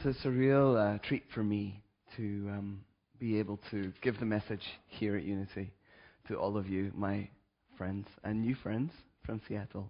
So it's a real treat for me to be able to give the message here at Unity to all of you, my friends and new friends from Seattle.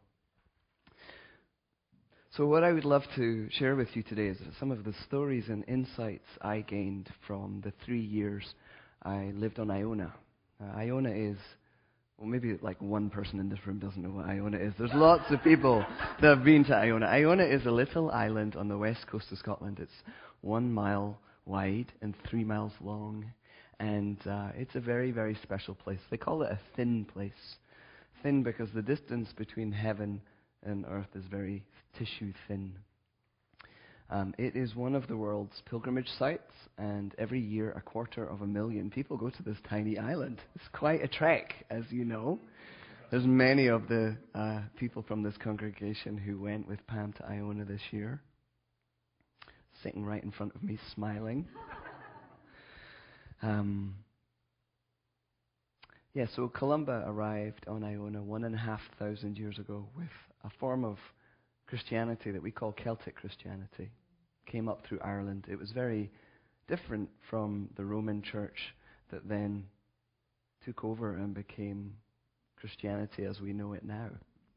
So what I would love to share with you today is some of the stories and insights I gained from the 3 years I lived on Iona. Iona is, well, maybe like one person in this room doesn't know what Iona is. There's lots of people that have been to Iona. Iona is a little island on the west coast of Scotland. It's 1 mile wide and 3 miles long. And it's a very, very special place. They call it a thin place. Thin because the distance between heaven and earth is very tissue thin. It is one of the world's pilgrimage sites, and every year 250,000 people go to this tiny island. It's quite a trek, as you know. There's many of the people from this congregation who went with Pam to Iona this year, sitting right in front of me, smiling. So Columba arrived on Iona 1,500 years ago with a form of Christianity that we call Celtic Christianity. Came up through Ireland. It was very different from the Roman Church that then took over and became Christianity as we know it now.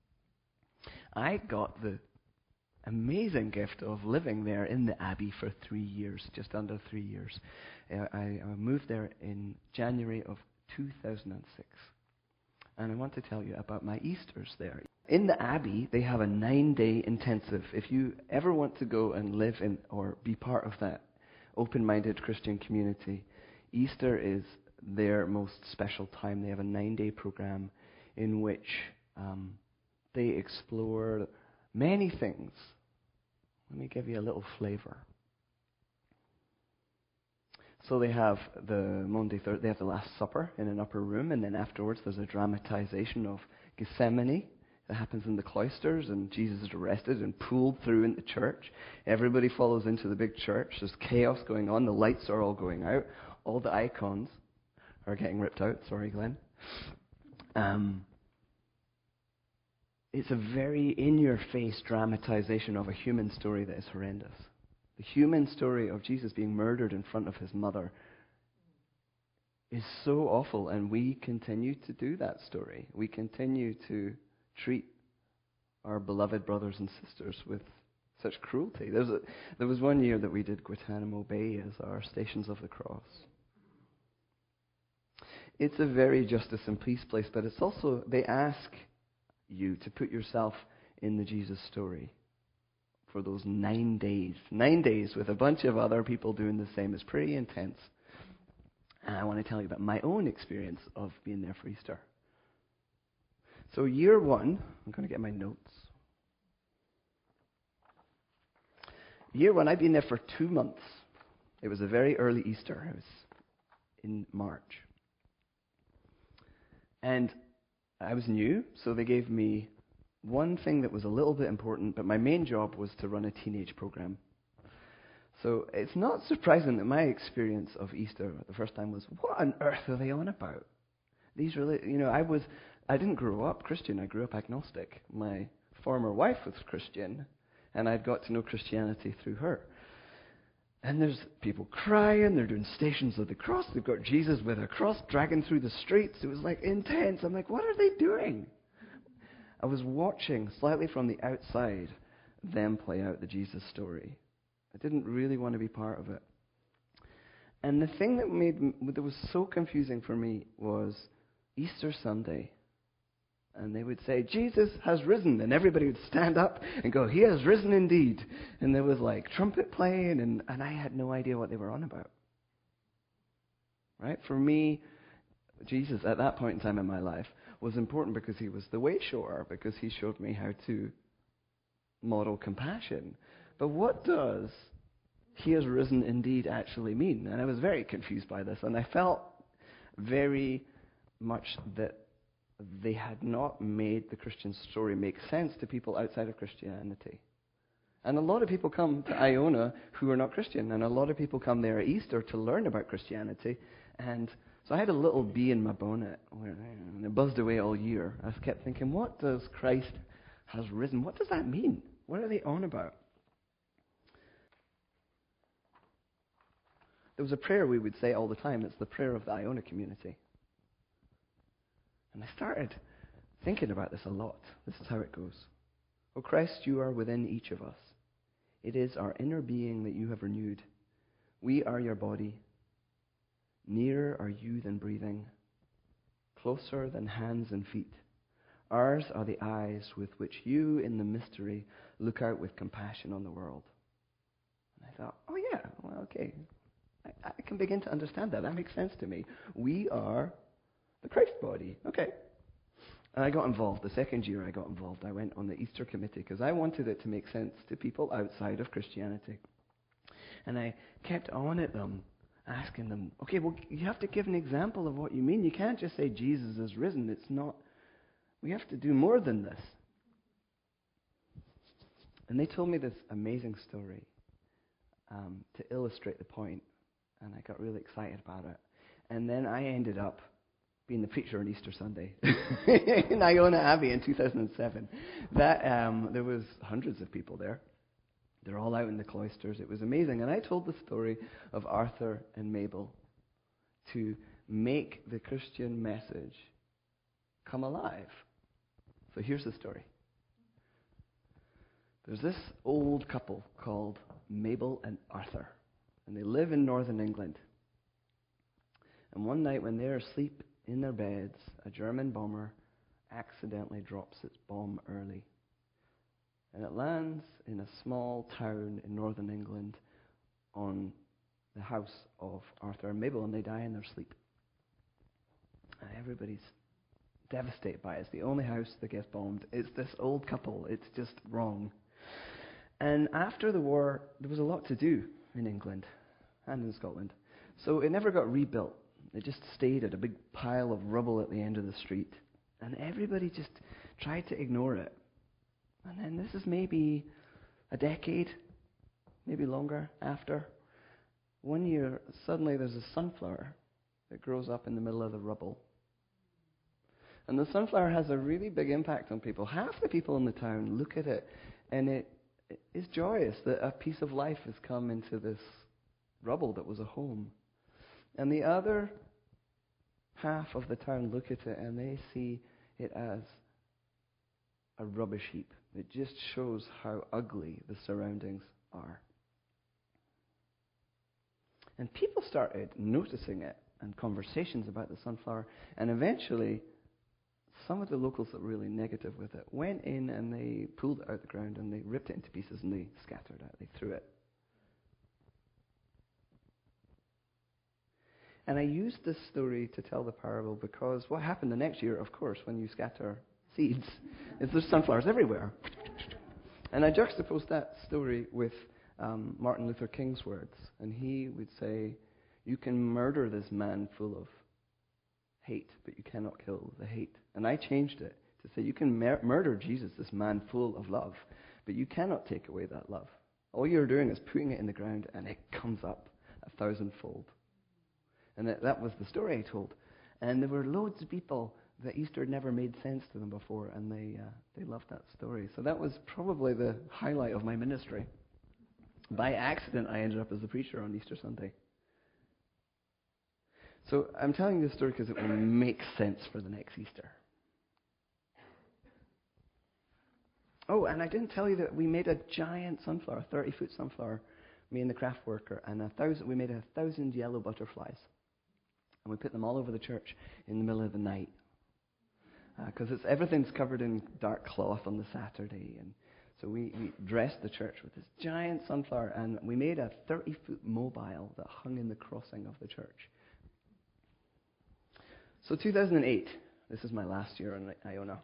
I got the amazing gift of living there in the Abbey for 3 years, just under 3 years. I moved there in January of 2006. And I want to tell you about my Easters there. In the Abbey, they have a 9-day intensive. If you ever want to go and live in or be part of that open-minded Christian community, Easter is their most special time. They have a 9-day program in which they explore many things. Let me give you a little flavor. So they have the they have the Last Supper in an upper room, and then afterwards there's a dramatization of Gethsemane that happens in the cloisters, and Jesus is arrested and pulled through into church. Everybody follows into the big church. There's chaos going on. The lights are all going out. All the icons are getting ripped out. Sorry, Glenn. It's a very in-your-face dramatization of a human story that is horrendous. The human story of Jesus being murdered in front of his mother is so awful, and we continue to do that story. We continue to treat our beloved brothers and sisters with such cruelty. There was 1 year that we did Guantanamo Bay as our Stations of the Cross. It's a very justice and peace place, but it's also, they ask you to put yourself in the Jesus story for those 9 days. 9 days with a bunch of other people doing the same is pretty intense. And I want to tell you about my own experience of being there for Easter. So year 1, I'm going to get my notes. Year 1, I'd been there for 2 months. It was a very early Easter. It was in March. And I was new, so they gave me one thing that was a little bit important, but my main job was to run a teenage program. So it's not surprising that my experience of Easter the first time was, what on earth are they on about? These really, I didn't grow up Christian, I grew up agnostic. My former wife was Christian, and I'd got to know Christianity through her. And there's people crying, they're doing Stations of the Cross, they've got Jesus with a cross dragging through the streets. It was like intense. I'm like, what are they doing? I was watching slightly from the outside them play out the Jesus story. I didn't really want to be part of it. And the thing that was so confusing for me was Easter Sunday. And they would say, Jesus has risen. And everybody would stand up and go, he has risen indeed. And there was like trumpet playing, and I had no idea what they were on about. Right? For me, Jesus, at that point in time in my life, was important because he was the way shower, because he showed me how to model compassion. But what does he has risen indeed actually mean? And I was very confused by this, and I felt very much that they had not made the Christian story make sense to people outside of Christianity. And a lot of people come to Iona who are not Christian, and a lot of people come there at Easter to learn about Christianity. And so I had a little bee in my bonnet, and it buzzed away all year. I kept thinking, what does Christ has risen? What does that mean? What are they on about? There was a prayer we would say all the time. It's the prayer of the Iona community. And I started thinking about this a lot. This is how it goes. O Christ, you are within each of us. It is our inner being that you have renewed. We are your body. Nearer are you than breathing, closer than hands and feet. Ours are the eyes with which you, in the mystery, look out with compassion on the world. And I thought, oh yeah, well, okay. I can begin to understand that. That makes sense to me. We are the Christ body. Okay. And I got involved. The second year I got involved, I went on the Easter committee because I wanted it to make sense to people outside of Christianity. And I kept on at them, asking them, okay, well, you have to give an example of what you mean. You can't just say Jesus is risen. It's not. We have to do more than this. And they told me this amazing story to illustrate the point. And I got really excited about it. And then I ended up being the preacher on Easter Sunday in Iona Abbey in 2007. There was hundreds of people there. They're all out in the cloisters. It was amazing. And I told the story of Arthur and Mabel to make the Christian message come alive. So here's the story. There's this old couple called Mabel and Arthur. And they live in northern England. And one night when they're asleep in their beds, a German bomber accidentally drops its bomb early. And it lands in a small town in northern England on the house of Arthur and Mabel, and they die in their sleep. And everybody's devastated by it. It's the only house that gets bombed. It's this old couple. It's just wrong. And after the war, there was a lot to do in England and in Scotland. So it never got rebuilt. It just stayed at a big pile of rubble at the end of the street. And everybody just tried to ignore it. And then this is maybe a decade, maybe longer after. One year, suddenly there's a sunflower that grows up in the middle of the rubble. And the sunflower has a really big impact on people. Half the people in the town look at it, and it is joyous that a piece of life has come into this rubble that was a home. And the other half of the town look at it, and they see it as a rubbish heap. It just shows how ugly the surroundings are. And people started noticing it, and conversations about the sunflower, and eventually some of the locals that were really negative with it went in and they pulled it out the ground and they ripped it into pieces and they scattered it. They threw it. And I used this story to tell the parable because what happened the next year, of course, when you scatter seeds, is there's sunflowers everywhere. And I juxtaposed that story with Martin Luther King's words. And he would say, you can murder this man full of hate, but you cannot kill the hate. And I changed it to say, you can murder Jesus, this man full of love, but you cannot take away that love. All you're doing is putting it in the ground, and it comes up 1,000-fold. And that was the story I told. And there were loads of people that Easter never made sense to them before, and they loved that story. So that was probably the highlight of my ministry. By accident, I ended up as the preacher on Easter Sunday. So I'm telling you this story because it will make sense for the next Easter. Oh, and I didn't tell you that we made a giant sunflower, 30-foot sunflower, me and the craft worker, and we made 1,000 yellow butterflies. And we put them all over the church in the middle of the night. Because everything's covered in dark cloth on the Saturday. And so we dressed the church with this giant sunflower, and we made a 30-foot mobile that hung in the crossing of the church. So 2008, this is my last year in Iona.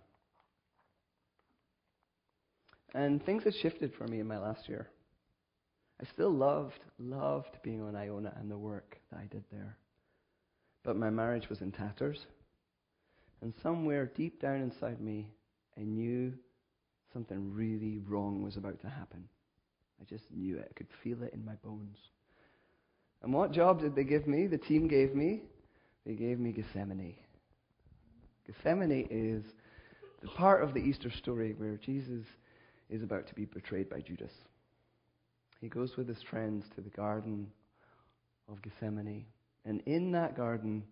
And things had shifted for me in my last year. I still loved being on Iona and the work that I did there. But my marriage was in tatters. And somewhere deep down inside me, I knew something really wrong was about to happen. I just knew it. I could feel it in my bones. And what job did they give me? The team gave me? They gave me Gethsemane. Gethsemane is the part of the Easter story where Jesus is about to be betrayed by Judas. He goes with his friends to the Garden of Gethsemane. And in that garden,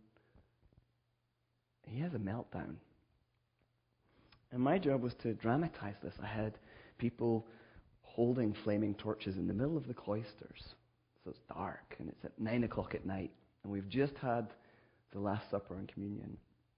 he has a meltdown. And my job was to dramatize this. I had people holding flaming torches in the middle of the cloisters. So it's dark, and it's at 9 o'clock at night. And we've just had the Last Supper and communion.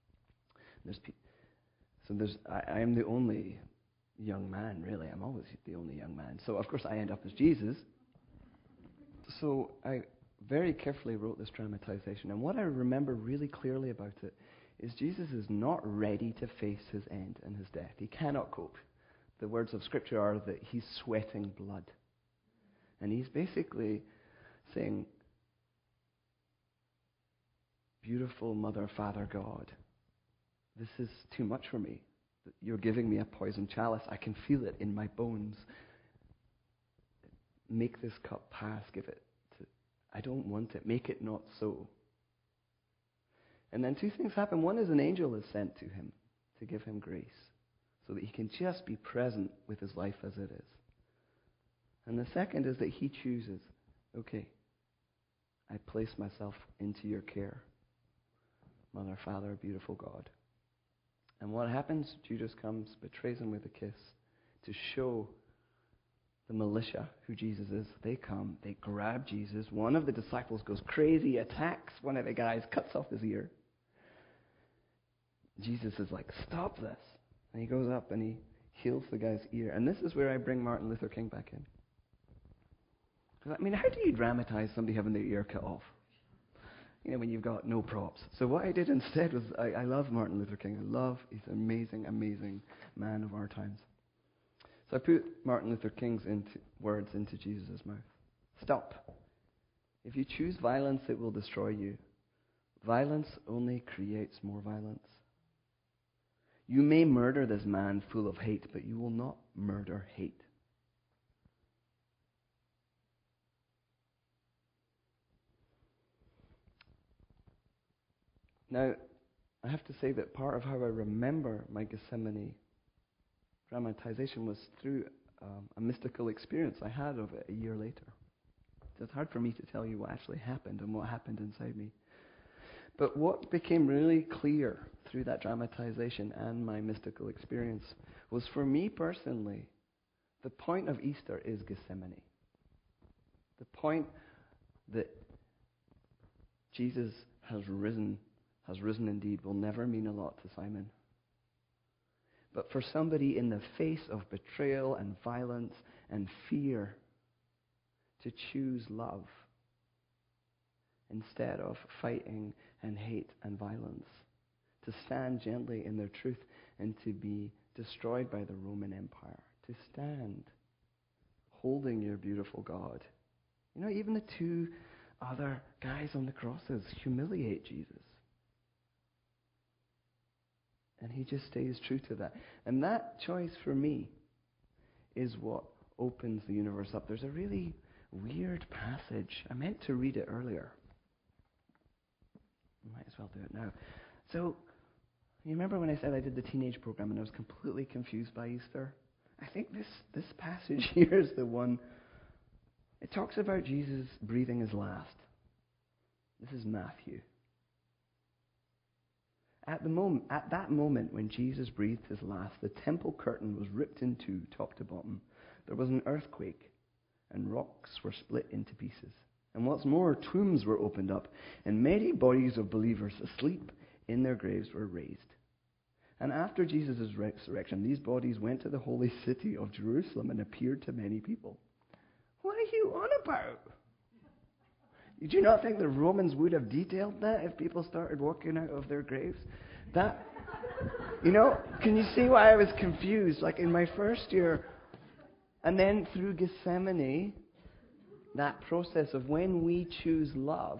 I am the only young man, really. I'm always the only young man. So, of course, I end up as Jesus. So I very carefully wrote this dramatization. And what I remember really clearly about it is Jesus is not ready to face his end and his death. He cannot cope. The words of Scripture are that he's sweating blood. And he's basically saying, beautiful Mother, Father, God, this is too much for me. You're giving me a poison chalice. I can feel it in my bones. Make this cup pass. Give it to... I don't want it. Make it not so. And then two things happen. One is an angel is sent to him to give him grace so that he can just be present with his life as it is. And the second is that he chooses, okay, I place myself into your care. Mother, Father, beautiful God. And what happens? Judas comes, betrays him with a kiss to show the militia who Jesus is. They come, they grab Jesus. One of the disciples goes crazy, attacks one of the guys, cuts off his ear. Jesus is like, stop this. And he goes up and he heals the guy's ear. And this is where I bring Martin Luther King back in. Because, I mean, how do you dramatize somebody having their ear cut off? You know, when you've got no props. So what I did instead was, I love Martin Luther King. He's an amazing, amazing man of our times. So I put Martin Luther King's words into Jesus' mouth. Stop. If you choose violence, it will destroy you. Violence only creates more violence. You may murder this man full of hate, but you will not murder hate. Now, I have to say that part of how I remember my Gethsemane dramatization was through a mystical experience I had of it a year later. So it's hard for me to tell you what actually happened and what happened inside me. But what became really clear through that dramatization and my mystical experience was, for me personally, the point of Easter is Gethsemane. The point that Jesus has risen indeed, will never mean a lot to Simon. But for somebody in the face of betrayal and violence and fear to choose love instead of fighting and hate and violence, to stand gently in their truth and to be destroyed by the Roman Empire, to stand holding your beautiful God. You know, even the two other guys on the crosses humiliate Jesus. And he just stays true to that. And that choice for me is what opens the universe up. There's a really weird passage. I meant to read it earlier. I might as well do it now. So, you remember when I said I did the teenage program and I was completely confused by Easter? I think this passage here is the one. It talks about Jesus breathing his last. This is Matthew. At that moment when Jesus breathed his last, the temple curtain was ripped in two, top to bottom. There was an earthquake, and rocks were split into pieces. And what's more, tombs were opened up, and many bodies of believers asleep in their graves were raised. And after Jesus' resurrection, these bodies went to the holy city of Jerusalem and appeared to many people. What are you on about? Did you not think the Romans would have detailed that if people started walking out of their graves? That, you know, can you see why I was confused? Like in my first year, and then through Gethsemane, that process of when we choose love,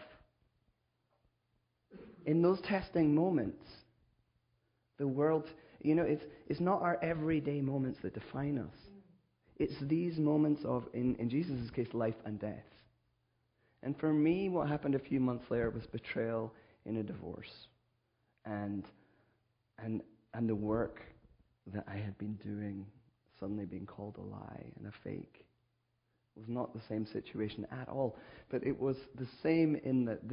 in those testing moments, the world, you know, it's not our everyday moments that define us. It's these moments of, in Jesus' case, life and death. And for me, what happened a few months later was betrayal in a divorce. And the work that I had been doing suddenly being called a lie and a fake. was not the same situation at all. But it was the same in that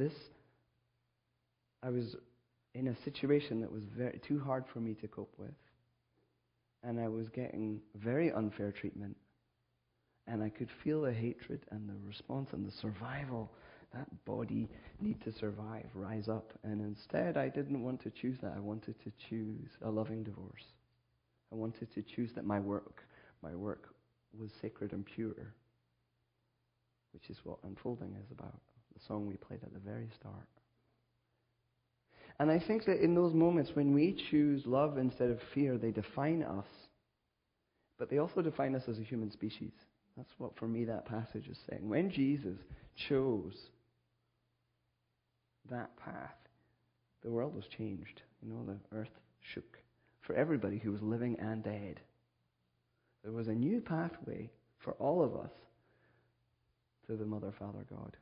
I was in a situation that was too hard for me to cope with. And I was getting very unfair treatment. And I could feel the hatred and the response and the survival, that body need to survive, rise up. And instead, I didn't want to choose that. I wanted to choose a loving divorce. I wanted to choose that my work was sacred and pure, which is what Unfolding is about, the song we played at the very start. And I think that in those moments when we choose love instead of fear, they define us, but they also define us as a human species. That's what, for me, that passage is saying. When Jesus chose that path, the world was changed. The earth shook for everybody who was living and dead. There was a new pathway for all of us to the Mother, Father, God.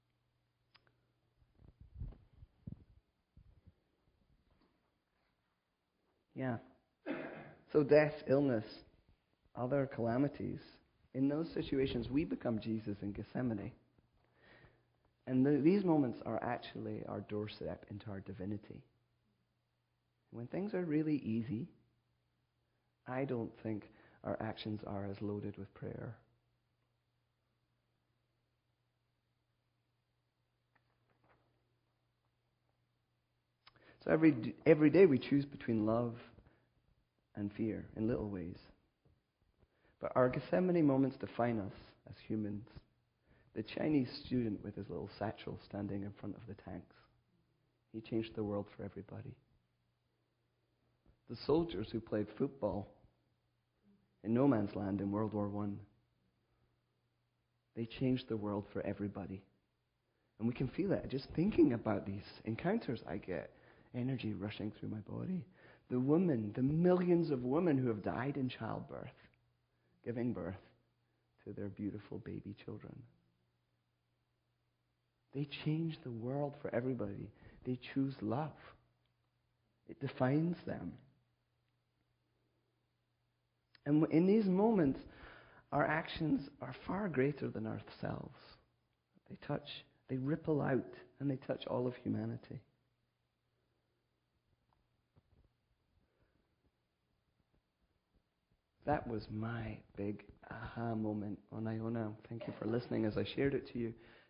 Yeah. So death, illness, other calamities, in those situations, we become Jesus in Gethsemane. And these moments are actually our doorstep into our divinity. When things are really easy, I don't think our actions are as loaded with prayer. So every day we choose between love and fear in little ways. But our Gethsemane moments define us as humans. The Chinese student with his little satchel standing in front of the tanks, he changed the world for everybody. The soldiers who played football in no man's land in World War I, they changed the world for everybody. And we can feel it. Just thinking about these encounters, I get energy rushing through my body. The millions of women who have died in childbirth, giving birth to their beautiful baby children. They change the world for everybody. They choose love. It defines them. And in these moments, our actions are far greater than ourselves. They ripple out, and they touch all of humanity. That was my big aha moment on Iona. Thank you for listening as I shared it to you.